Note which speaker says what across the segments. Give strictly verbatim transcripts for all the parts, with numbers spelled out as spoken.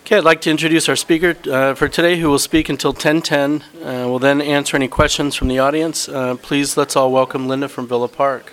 Speaker 1: Okay, I'd like to introduce our speaker uh, for today, who will speak until ten ten. Uh, we'll then answer any questions from the audience. Uh, please, let's all welcome Linda from Villa Park.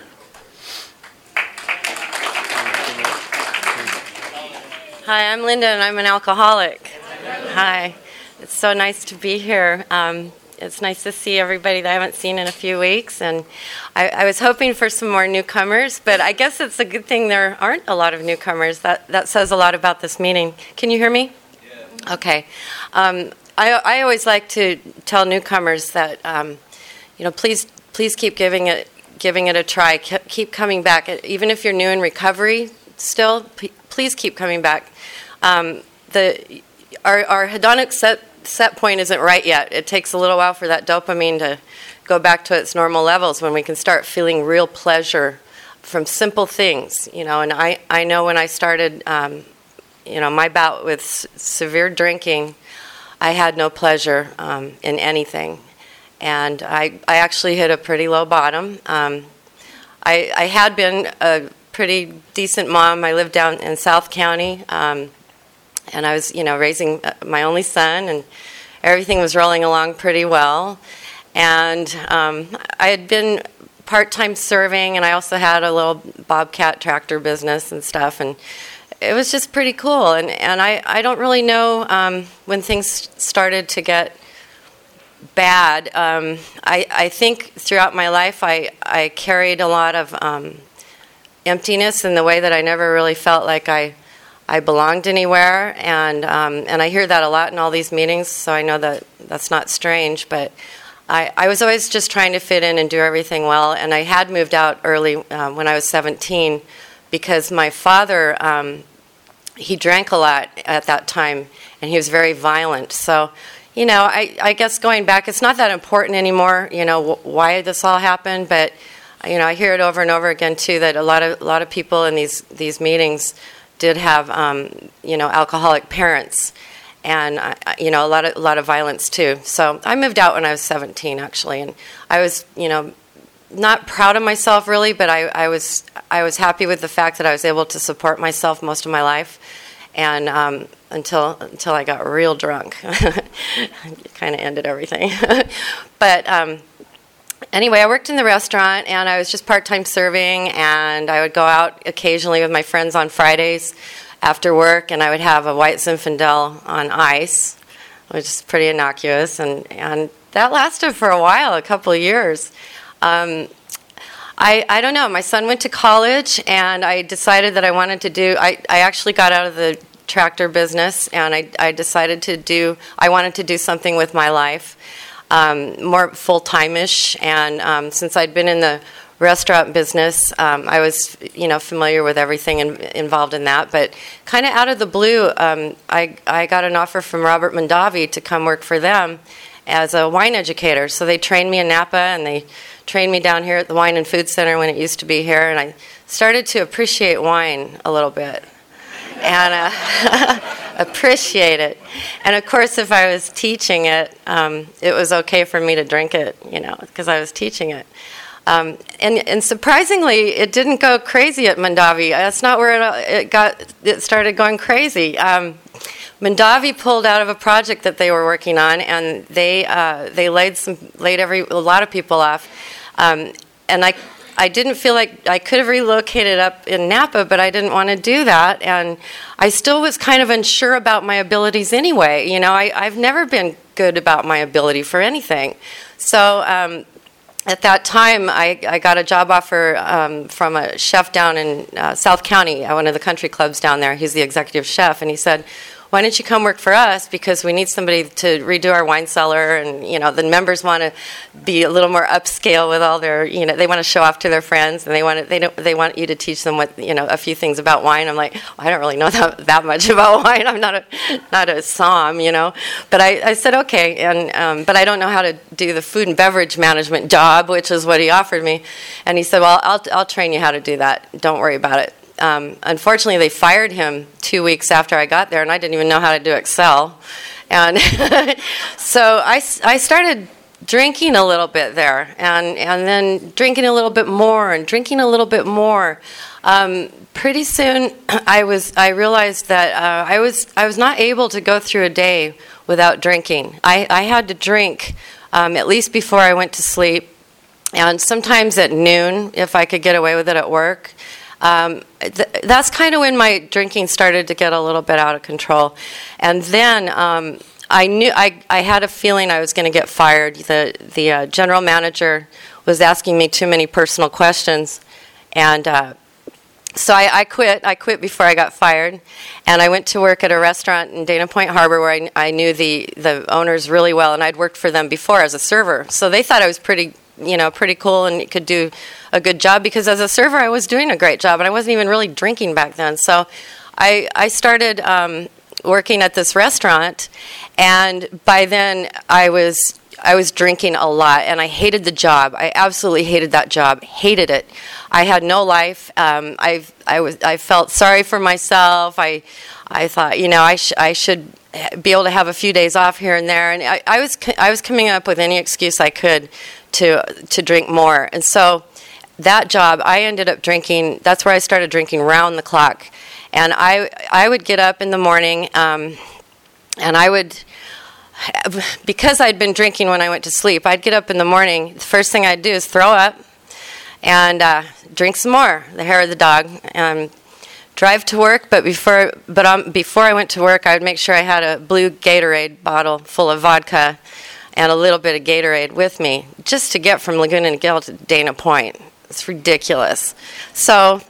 Speaker 2: Hi, I'm Linda, and I'm an alcoholic. Hi. It's so nice to be here. Um, it's nice to see everybody that I haven't seen in a few weeks. And I, I was hoping for some more newcomers, but I guess it's a good thing there aren't a lot of newcomers. That that says a lot about this meeting. Can you hear me? Yeah. Okay. Um, I I always like to tell newcomers that um, you know please please keep giving it giving it a try. Keep coming back, even if you're new in recovery. Still, p- please keep coming back. Um, the our, our hedonic set, set point isn't right yet. It takes a little while for that dopamine to go back to its normal levels when we can start feeling real pleasure from simple things. You know, and I, I know when I started, um, you know, my bout with s- severe drinking, I had no pleasure um, in anything, and I I actually hit a pretty low bottom. Um, I I had been a pretty decent mom. I lived down in South County. Um, And I was, you know, raising my only son, and everything was rolling along pretty well. And um, I had been part-time serving, and I also had a little Bobcat tractor business and stuff, and it was just pretty cool. And, and I, I don't really know um, when things started to get bad. Um, I, I think throughout my life I, I carried a lot of um, emptiness in the way that I never really felt like I I belonged anywhere, and um, and I hear that a lot in all these meetings, so I know that that's not strange, but I, I was always just trying to fit in and do everything well, and I had moved out early um, when I was seventeen because my father, um, he drank a lot at that time, and he was very violent, so, you know, I, I guess going back, it's not that important anymore, you know, wh- why this all happened, but, you know, I hear it over and over again, too, that a lot of a lot of people in these, these meetings did have, um, you know, alcoholic parents, and uh, you know, a lot of a lot of violence too. So I moved out when I was seventeen, actually, and I was, you know, not proud of myself really, but I, I was I was happy with the fact that I was able to support myself most of my life, and um, until until I got real drunk, it kind of ended everything. But um, anyway, I worked in the restaurant, and I was just part-time serving, and I would go out occasionally with my friends on Fridays after work, and I would have a white Zinfandel on ice, which is pretty innocuous, and, and that lasted for a while, a couple of years. Um, I, I don't know, my son went to college, and I decided that I wanted to do, I, I actually got out of the tractor business, and I, I decided to do, I wanted to do something with my life. Um, more full-time-ish, and um, since I'd been in the restaurant business, um, I was, you know, familiar with everything in, involved in that. But kind of out of the blue, um, I I got an offer from Robert Mondavi to come work for them as a wine educator. So they trained me in Napa, and they trained me down here at the Wine and Food Center when it used to be here, and I started to appreciate wine a little bit. And uh, appreciate it. And of course, if I was teaching it, um, it was okay for me to drink it, you know, because I was teaching it. Um, and, and surprisingly, it didn't go crazy at Mondavi. That's not where it, it got. It started going crazy. Um, Mondavi pulled out of a project that they were working on, and they uh, they laid some laid every a lot of people off. Um, and I. I didn't feel like I could have relocated up in Napa, but I didn't want to do that, and I still was kind of unsure about my abilities anyway. You know, I, I've never been good about my ability for anything. So um, at that time, I, I got a job offer um, from a chef down in uh, South County, at one of the country clubs down there. He's the executive chef, and he said, why don't you come work for us, because we need somebody to redo our wine cellar, and, you know, the members want to be a little more upscale with all their, you know, they want to show off to their friends, and they want to, they don't, they want you to teach them what, you know, a few things about wine. I'm like, well, I don't really know that, that much about wine. I'm not a not a som, you know, but I, I said okay, and um, but I don't know how to do the food and beverage management job, which is what he offered me, and he said, well, I'll I'll train you how to do that. Don't worry about it. Um, unfortunately, they fired him two weeks after I got there, and I didn't even know how to do Excel. And so I, I started drinking a little bit there, and, and then drinking a little bit more, and drinking a little bit more. Um, pretty soon, I was I realized that uh, I was I was not able to go through a day without drinking. I, I had to drink um, at least before I went to sleep, and sometimes at noon if I could get away with it at work. Um, th- that's kind of when my drinking started to get a little bit out of control, and then. Um, I knew I, I had a feeling I was going to get fired. The the uh, general manager was asking me too many personal questions, and uh, so I, I quit. I quit before I got fired, and I went to work at a restaurant in Dana Point Harbor where I, I knew the, the owners really well, and I'd worked for them before as a server. So they thought I was pretty, you know, pretty cool and could do a good job because as a server I was doing a great job, and I wasn't even really drinking back then. So I I started. Um, working at this restaurant, and by then I was I was drinking a lot, and I hated the job. I absolutely hated that job. Hated it. I had no life. Um, I I was I felt sorry for myself. I I thought, you know, I sh- I should be able to have a few days off here and there, and I, I was I was coming up with any excuse I could to to drink more. And so that job, I ended up drinking. That's where I started drinking round the clock. And I I would get up in the morning, um, and I would, because I'd been drinking when I went to sleep, I'd get up in the morning, the first thing I'd do is throw up and uh, drink some more, the hair of the dog, and drive to work. But before but um, before I went to work, I would make sure I had a blue Gatorade bottle full of vodka and a little bit of Gatorade with me, just to get from Laguna Niguel to Dana Point. It's ridiculous. So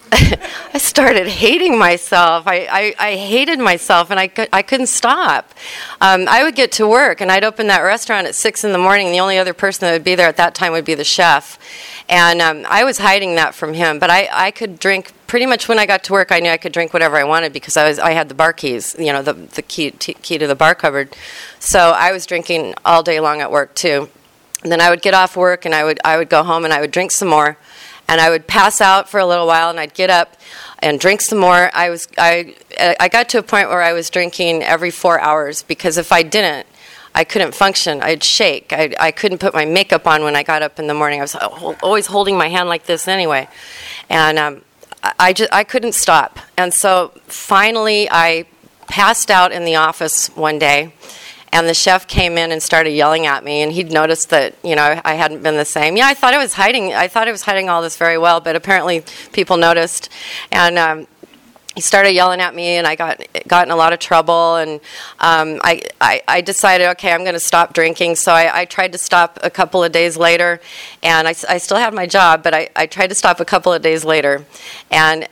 Speaker 2: I started hating myself. I, I, I hated myself, and I, could, I couldn't stop. Um, I would get to work, and I'd open that restaurant at six in the morning, and the only other person that would be there at that time would be the chef. And um, I was hiding that from him, but I, I could drink pretty much when I got to work. I knew I could drink whatever I wanted because I was I had the bar keys, you know, the, the key, t- key to the bar cupboard. So I was drinking all day long at work, too. And then I would get off work, and I would I would go home, and I would drink some more. And I would pass out for a little while, and I'd get up and drink some more. I was I I got to a point where I was drinking every four hours because if I didn't, I couldn't function. I'd shake. I I couldn't put my makeup on when I got up in the morning. I was always holding my hand like this anyway, and um, I just I couldn't stop. And so finally, I passed out in the office one day. And the chef came in and started yelling at me, and he'd noticed that, you know, I hadn't been the same. Yeah, I thought I was hiding. I thought I was hiding all this very well, but apparently people noticed. And um, he started yelling at me, and I got got in a lot of trouble. And um, I, I I decided, okay, I'm going to stop drinking. So I, I tried to stop a couple of days later, and I, I still had my job, but I, I tried to stop a couple of days later, and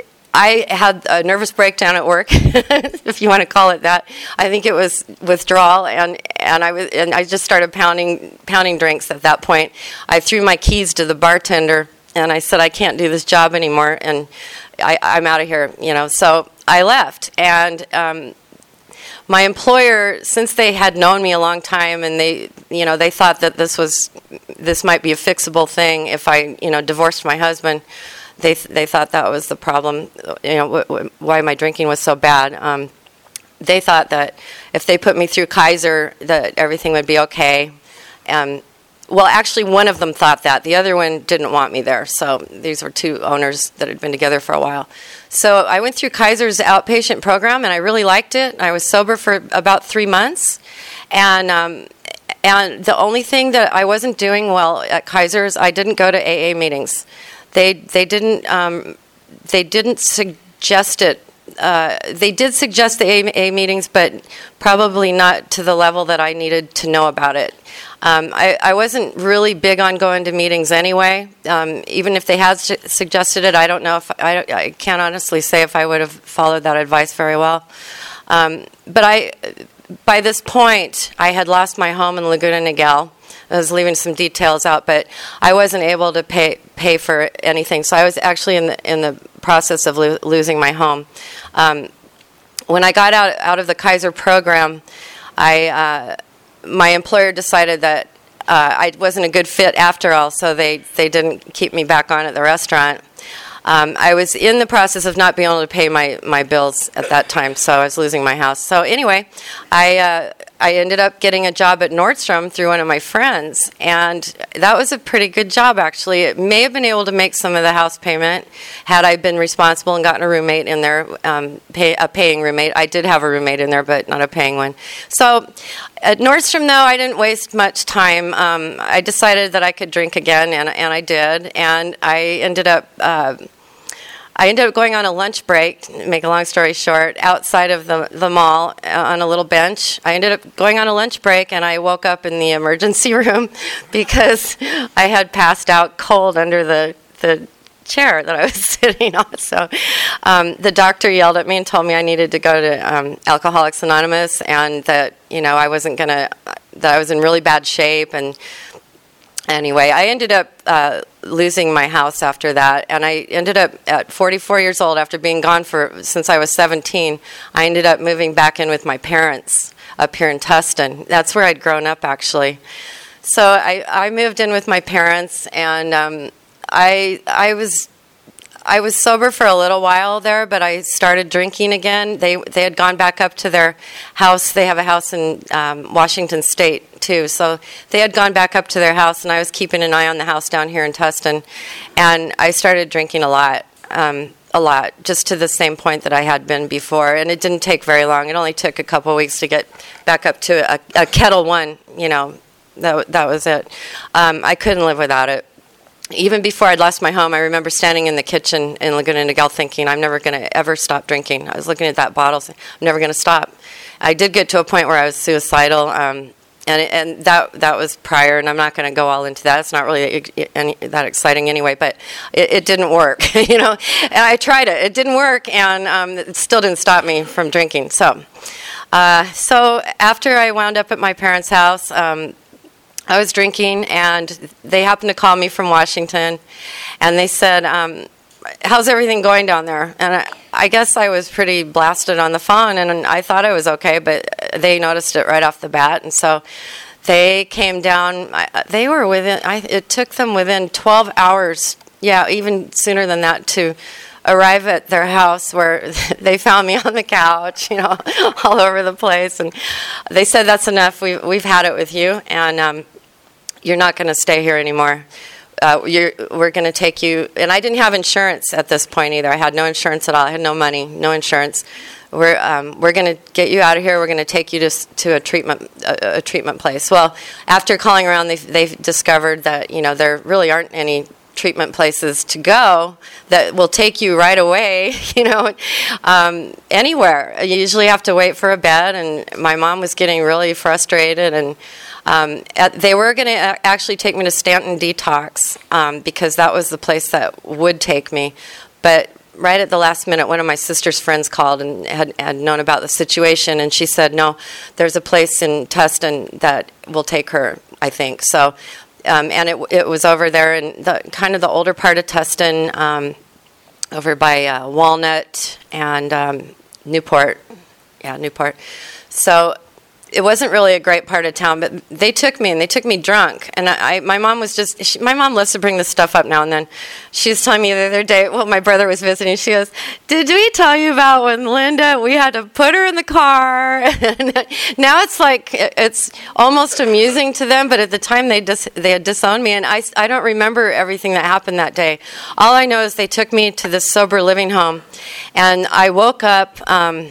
Speaker 2: I had a nervous breakdown at work, if you want to call it that. I think it was withdrawal, and, and I was and I just started pounding pounding drinks at that point. I threw my keys to the bartender, and I said, I can't do this job anymore, and I, I'm out of here, you know. So I left, and um, my employer, since they had known me a long time, and they, you know, they thought that this was this might be a fixable thing if I, you know, divorced my husband. They they thought that was the problem, you know, w- w- why my drinking was so bad. Um, they thought that if they put me through Kaiser, that everything would be okay. Um, well, actually, one of them thought that. The other one didn't want me there. So these were two owners that had been together for a while. So I went through Kaiser's outpatient program, and I really liked it. I was sober for about three months. And um, and the only thing that I wasn't doing well at Kaiser's, I didn't go to A A meetings. They they didn't um, they didn't suggest it. Uh, they did suggest the A A meetings, but probably not to the level that I needed to know about it. Um, I, I wasn't really big on going to meetings anyway. Um, even if they had su- suggested it, I don't know if I, I can't honestly say if I would have followed that advice very well. Um, but I, by this point, I had lost my home in Laguna Niguel. I was leaving some details out, but I wasn't able to pay pay for anything. So I was actually in the in the process of lo- losing my home. Um, when I got out out of the Kaiser program, I uh, my employer decided that uh, I wasn't a good fit after all, so they, they didn't keep me back on at the restaurant. Um, I was in the process of not being able to pay my, my bills at that time, so I was losing my house. So anyway, I uh, I ended up getting a job at Nordstrom through one of my friends, and that was a pretty good job, actually. It may have been able to make some of the house payment had I been responsible and gotten a roommate in there, um, pay, a paying roommate. I did have a roommate in there, but not a paying one. So at Nordstrom, though, I didn't waste much time. Um, I decided that I could drink again, and, and I did, and I ended up... Uh, I ended up going on a lunch break, to make a long story short, outside of the, the mall uh, on a little bench. I ended up going on a lunch break, and I woke up in the emergency room because I had passed out cold under the, the chair that I was sitting on. So um, the doctor yelled at me and told me I needed to go to um, Alcoholics Anonymous, and that, you know, I wasn't going to, that I was in really bad shape. And anyway, I ended up uh, losing my house after that, and I ended up at forty-four years old, after being gone for since I was seventeen, I ended up moving back in with my parents up here in Tustin. That's where I'd grown up, actually. So I, I moved in with my parents, and um, I I was I was sober for a little while there, but I started drinking again. They they had gone back up to their house. They have a house in um, Washington State, too. So they had gone back up to their house, and I was keeping an eye on the house down here in Tustin. And I started drinking a lot, um, a lot, just to the same point that I had been before. And it didn't take very long. It only took a couple weeks to get back up to a, a Kettle One, you know. That, that was it. Um, I couldn't live without it. Even before I'd lost my home, I remember standing in the kitchen in Laguna Niguel thinking, I'm never going to ever stop drinking. I was looking at that bottle saying, I'm never going to stop. I did get to a point where I was suicidal, um, and and that that was prior, and I'm not going to go all into that. It's not really any, that exciting anyway, but it, it didn't work, you know. And I tried it. It didn't work, and um, it still didn't stop me from drinking. So, uh, so after I wound up at my parents' house, um, I was drinking, and they happened to call me from Washington, and they said, um, how's everything going down there? And I, I guess I was pretty blasted on the phone, and I thought I was okay, but they noticed it right off the bat, and so they came down. I, they were within, I, it took them within twelve hours, yeah, even sooner than that, to arrive at their house, where they found me on the couch, you know, all over the place, and they said, that's enough, we've, we've had it with you, and um, you're not going to stay here anymore. Uh, you're, we're going to take you, and I didn't have insurance at this point either. I had no insurance at all. I had no money, no insurance. We're um, we're going to get you out of here. We're going to take you to to a treatment a, a treatment place. Well, after calling around, they they discovered that, you know, there really aren't any treatment places to go that will take you right away, you know, um, anywhere. You usually have to wait for a bed, and my mom was getting really frustrated, and um, at, they were going to actually take me to Stanton Detox, um, because that was the place that would take me. But right at the last minute, one of my sister's friends called and had, had known about the situation, and she said, no, there's a place in Tustin that will take her, I think. So Um, and it it was over there in the kind of the older part of Tustin, um, over by uh, Walnut and um, Newport. Yeah, Newport. So it wasn't really a great part of town, but they took me, and they took me drunk. And I, I my mom was just, she, my mom loves to bring this stuff up now and then. She was telling me the other day, well, my brother was visiting, she goes, did we tell you about when Linda, we had to put her in the car? And now it's like, it's almost amusing to them, but at the time they dis, they had disowned me, and I, I don't remember everything that happened that day. All I know is they took me to this sober living home, and I woke up, um,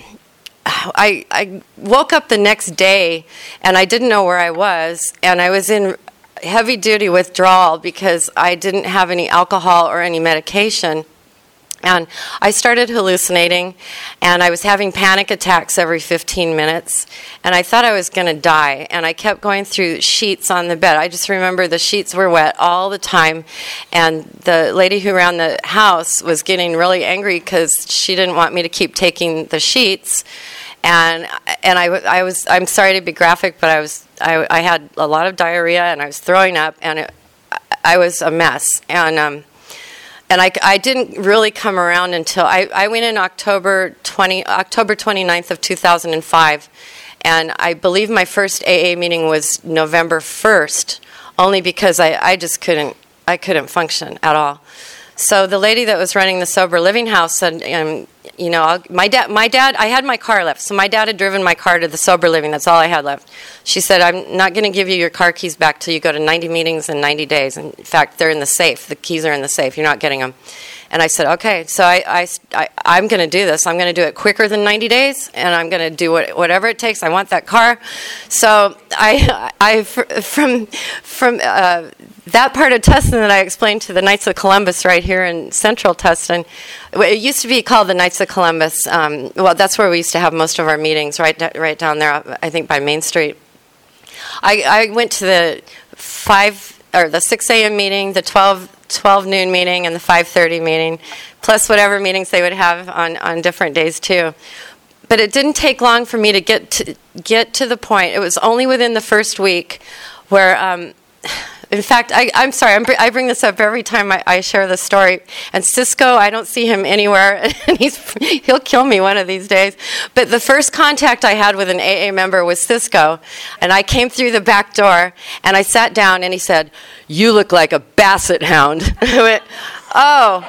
Speaker 2: I, I woke up the next day, and I didn't know where I was, and I was in heavy-duty withdrawal because I didn't have any alcohol or any medication. And I started hallucinating, and I was having panic attacks every fifteen minutes, and I thought I was going to die, and I kept going through sheets on the bed. I just remember the sheets were wet all the time, and the lady who ran the house was getting really angry because she didn't want me to keep taking the sheets. And and I, I was, I'm sorry to be graphic, but I was I, I had a lot of diarrhea, and I was throwing up, and it, I was a mess. And um, and I, I didn't really come around until I, I went in October twentieth, October twenty-ninth of two thousand five, and I believe my first A A meeting was November first, only because I, I just couldn't I couldn't function at all. So the lady that was running the sober living house said, um, you know, I'll, my dad, my dad, I had my car left, so my dad had driven my car to the sober living. That's all I had left. She said, I'm not going to give you your car keys back till you go to ninety meetings in ninety days. And in fact, they're in the safe. The keys are in the safe. You're not getting them. And I said, okay, so I, I, I, I'm going to do this. I'm going to do it quicker than ninety days, and I'm going to do what, whatever it takes. I want that car. So I, I from, from uh, that part of Tustin that I explained to the Knights of Columbus right here in central Tustin, it used to be called the Knights of Columbus. Um, well, that's where we used to have most of our meetings, right, right down there, I think by Main Street. I, I went to the five or the six a.m. meeting, the twelve, twelve noon meeting, and the five thirty meeting, plus whatever meetings they would have on, on different days too. But it didn't take long for me to get to get to the point. It was only within the first week where, um, in fact, I, I'm sorry, I'm, I bring this up every time I, I share this story. And Cisco, I don't see him anywhere, and he's he'll kill me one of these days. But the first contact I had with an A A member was Cisco, and I came through the back door, and I sat down, and he said, "You look like a basset hound." I went, "Oh,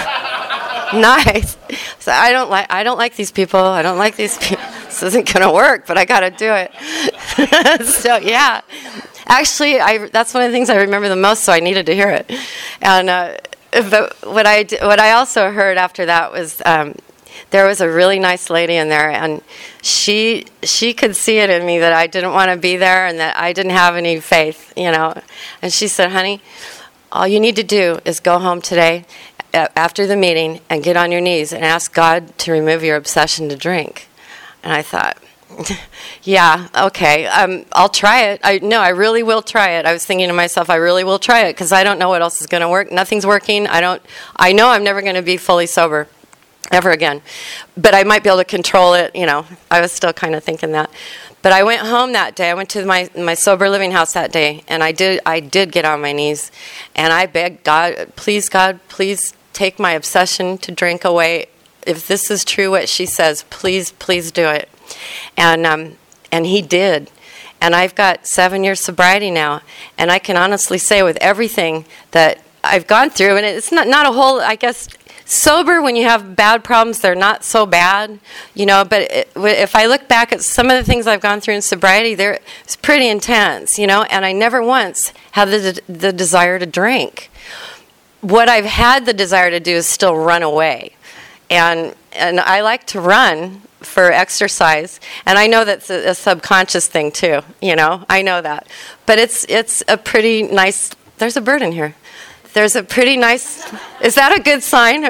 Speaker 2: nice." So I don't like I don't like these people. I don't like these people. This isn't going to work, but I got to do it. So yeah. Actually, I, that's one of the things I remember the most, so I needed to hear it. And uh, but what I what I also heard after that was um, there was a really nice lady in there, and she she could see it in me that I didn't want to be there and that I didn't have any faith, you know. And she said, "Honey, all you need to do is go home today after the meeting and get on your knees and ask God to remove your obsession to drink." And I thought, yeah, okay, um, I'll try it. I no, I really will try it. I was thinking to myself, I really will try it because I don't know what else is going to work. Nothing's working. I don't. I know I'm never going to be fully sober ever again, but I might be able to control it. You know, I was still kind of thinking that. But I went home that day. I went to my my sober living house that day, and I did I did get on my knees, and I begged God, please, God, please take my obsession to drink away. If this is true, what she says, please, please do it. And um, and he did. And I've got seven years sobriety now. And I can honestly say with everything that I've gone through, and it's not, not a whole, I guess, sober when you have bad problems, they're not so bad, you know, but it, if I look back at some of the things I've gone through in sobriety, they're, it's pretty intense, you know, and I never once had the, the desire to drink. What I've had the desire to do is still run away. And and I like to run for exercise, and I know that's a, a subconscious thing too. You know, I know that, but it's it's a pretty nice. There's a bird in here. There's a pretty nice. Is that a good sign?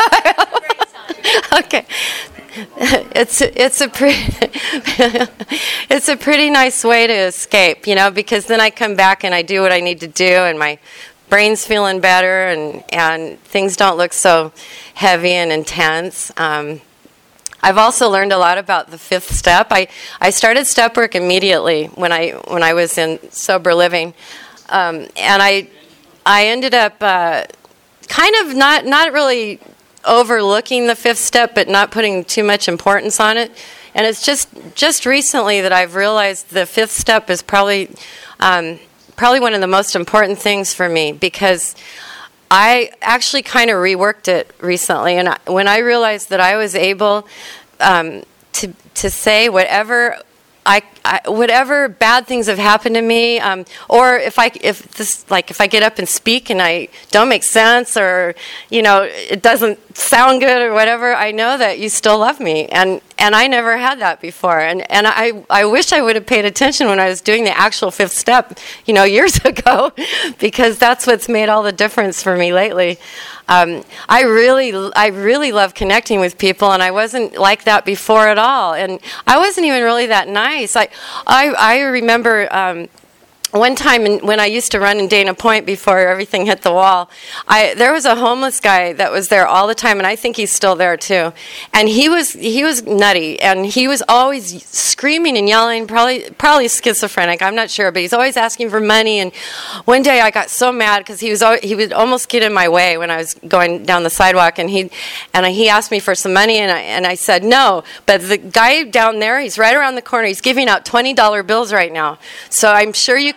Speaker 2: Okay, it's it's a pretty it's a pretty nice way to escape. You know, because then I come back and I do what I need to do, and my brain's feeling better, and, and things don't look so heavy and intense. Um, I've also learned a lot about the fifth step. I, I started step work immediately when I when I was in sober living, um, and I I ended up uh, kind of not not really overlooking the fifth step, but not putting too much importance on it. And it's just just recently that I've realized the fifth step is probably. Um, Probably one of the most important things for me, because I actually kind of reworked it recently, and I, when I realized that I was able um, to to say whatever I, I whatever bad things have happened to me, um, or if I if this like if I get up and speak and I don't make sense, or you know it doesn't sound good or whatever, I know that you still love me, and and I never had that before, and and I I wish I would have paid attention when I was doing the actual fifth step, you know, years ago, because that's what's made all the difference for me lately. Um, I really, I really love connecting with people, and I wasn't like that before at all. And I wasn't even really that nice. I, I, I remember um, one time in, when I used to run in Dana Point before everything hit the wall, I, there was a homeless guy that was there all the time, and I think he's still there too. And he was he was nutty, and he was always screaming and yelling, probably probably schizophrenic, I'm not sure, but he's always asking for money. And one day I got so mad because he was he would almost get in my way when I was going down the sidewalk, and he and he asked me for some money, and I and I said no. But the guy down there, he's right around the corner. He's giving out twenty dollar bills right now, so I'm sure you can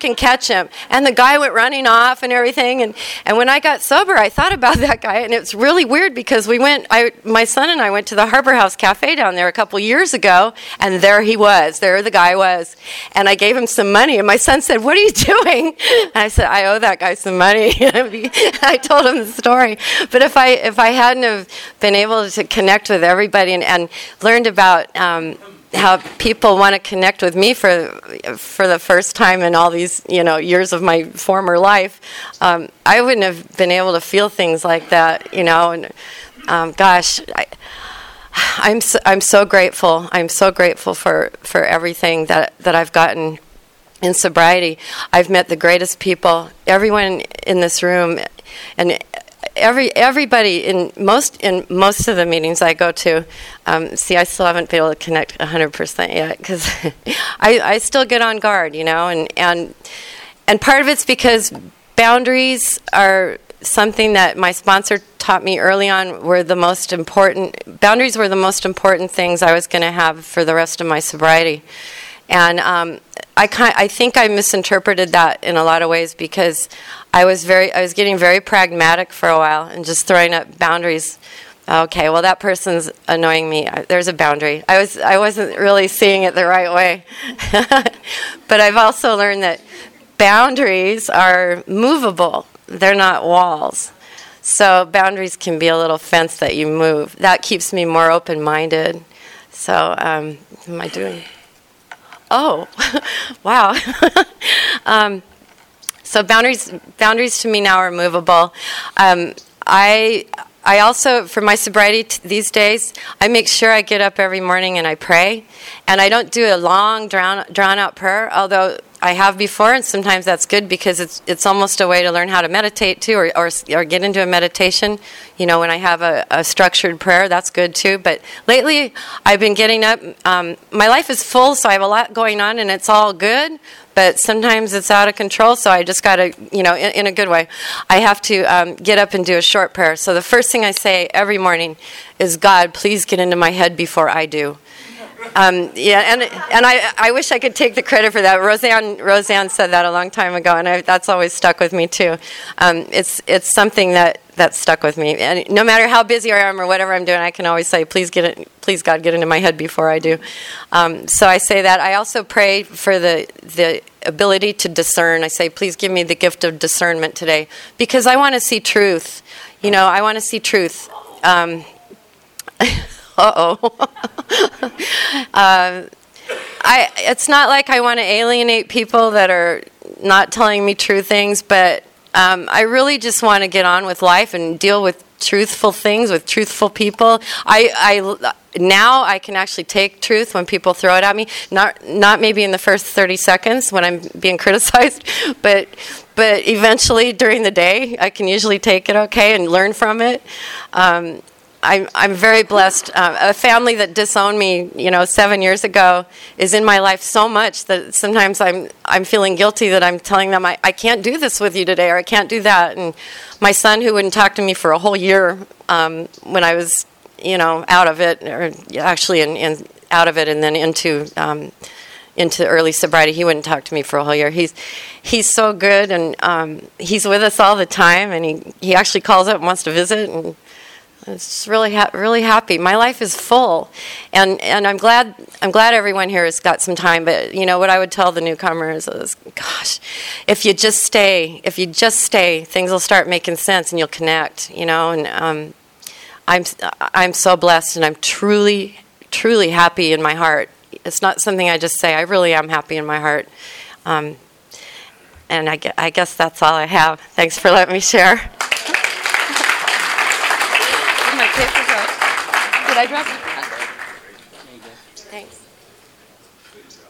Speaker 2: can catch him. And the guy went running off and everything. And, and when I got sober, I thought about that guy. And it's really weird because we went, I, my son and I went to the Harbor House Cafe down there a couple years ago. And there he was. There the guy was. And I gave him some money. And my son said, "What are you doing?" And I said, "I owe that guy some money." I told him the story. But if I if I hadn't have been able to connect with everybody and, and learned about um, how people want to connect with me for for the first time in all these you know years of my former life, um, I wouldn't have been able to feel things like that. You know, and um, gosh, I, I'm so, I'm so grateful. I'm so grateful for, for everything that that I've gotten in sobriety. I've met the greatest people. Everyone in this room, and Every everybody in most in most of the meetings I go to, um, see, I still haven't been able to connect one hundred percent yet because I, I still get on guard, you know, and, and and part of it's because boundaries are something that my sponsor taught me early on were the most important. Boundaries were the most important things I was going to have for the rest of my sobriety, and um, I kind I think I misinterpreted that in a lot of ways because I was very I was getting very pragmatic for a while and just throwing up boundaries. Okay, well that person's annoying me. There's a boundary. I was I wasn't really seeing it the right way. But I've also learned that boundaries are movable. They're not walls. So boundaries can be a little fence that you move. That keeps me more open-minded. So um, what am I doing? Oh, wow. um, So boundaries, boundaries to me now are movable. Um, I, I also, for my sobriety t- these days, I make sure I get up every morning and I pray, and I don't do a long, drawn, drawn out prayer. Although I have before, and sometimes that's good because it's it's almost a way to learn how to meditate too, or or, or get into a meditation. You know, when I have a, a structured prayer, that's good too. But lately, I've been getting up. Um, my life is full, so I have a lot going on, and it's all good. But sometimes it's out of control, so I just got to, you know, in, in a good way, I have to um, get up and do a short prayer. So the first thing I say every morning is, "God, please get into my head before I do." Um, yeah, and and I I wish I could take the credit for that. Roseanne Roseanne said that a long time ago, and I, that's always stuck with me too. Um, it's it's something that, that stuck with me, and no matter how busy I am or whatever I'm doing, I can always say, "Please get it, please God, get into my head before I do." Um, so I say that. I also pray for the the ability to discern. I say, "Please give me the gift of discernment today," because I want to see truth. You know, I want to see truth. Um, Uh-oh. uh, I, it's not like I want to alienate people that are not telling me true things, but um, I really just want to get on with life and deal with truthful things with truthful people. I, I now I can actually take truth when people throw it at me. Not not maybe in the first thirty seconds when I'm being criticized, but but eventually during the day I can usually take it okay and learn from it. Um, I'm I'm very blessed. Uh, a family that disowned me, you know, seven years ago, is in my life so much that sometimes I'm I'm feeling guilty that I'm telling them I, I can't do this with you today, or I can't do that. And my son, who wouldn't talk to me for a whole year um, when I was, you know, out of it, or actually in, in out of it and then into um, into early sobriety, he wouldn't talk to me for a whole year. He's he's so good, and um, he's with us all the time, and he, he actually calls up and wants to visit, and it's really ha- really happy. My life is full, and and I'm glad I'm glad everyone here has got some time. But you know what I would tell the newcomers is, gosh, if you just stay, if you just stay, things will start making sense, and you'll connect. You know, and um, I'm I'm so blessed, and I'm truly truly happy in my heart. It's not something I just say. I really am happy in my heart, um, and I, gu- I guess that's all I have. Thanks for letting me share. My papers out. Did I drop it? Thanks.